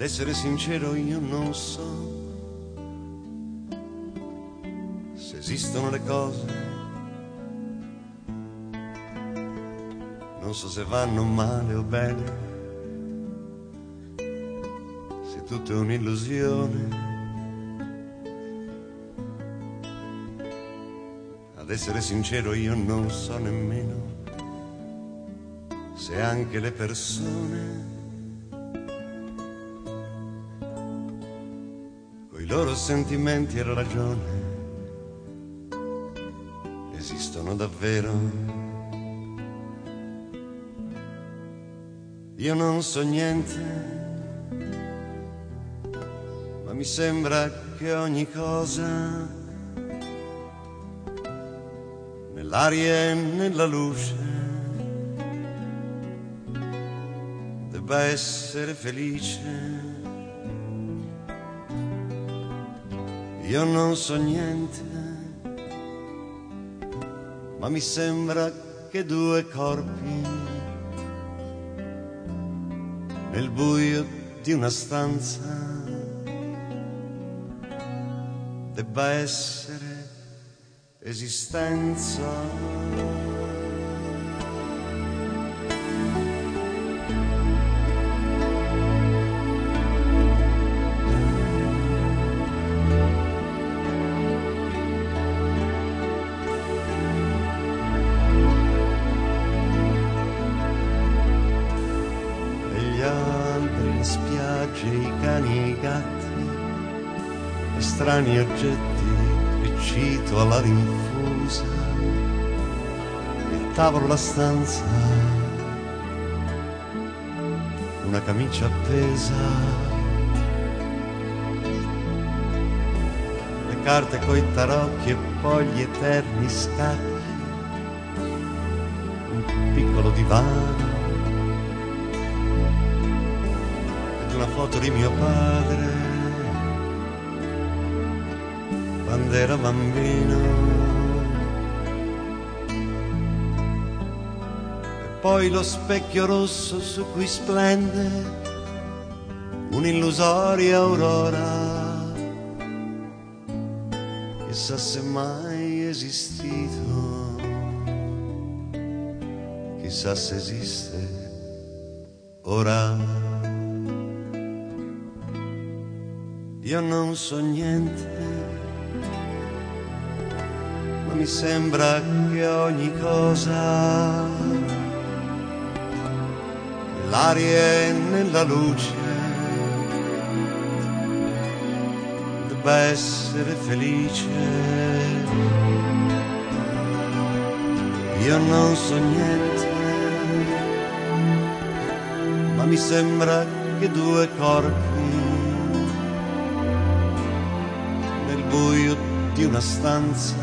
Essere sincero, io non so se esistono le cose, non so se vanno male o bene, se tutto è un'illusione. Ad essere sincero, io non so nemmeno se anche le persone coi loro sentimenti e ragione esistono davvero. Io non so niente, ma mi sembra che ogni cosa nell'aria e nella luce debba essere felice. Io non so niente, ma mi sembra che due corpi nel buio di una stanza debba essere esistenza. In spiagge, i cani e i gatti, strani oggetti che cito alla rinfusa, il tavolo, la stanza, una camicia appesa, le carte coi tarocchi e poi gli eterni scacchi, un piccolo divano, una foto di mio padre quando era bambino, e poi lo specchio rosso su cui splende un'illusoria aurora, chissà se mai esistito, chissà se esiste ora. Io non so niente, ma mi sembra che ogni cosa nell'aria e nella luce debba essere felice. Io non so niente, ma mi sembra che due corpi buio di una stanza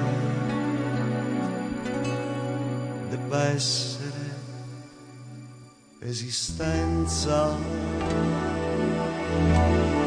debba essere esistenza.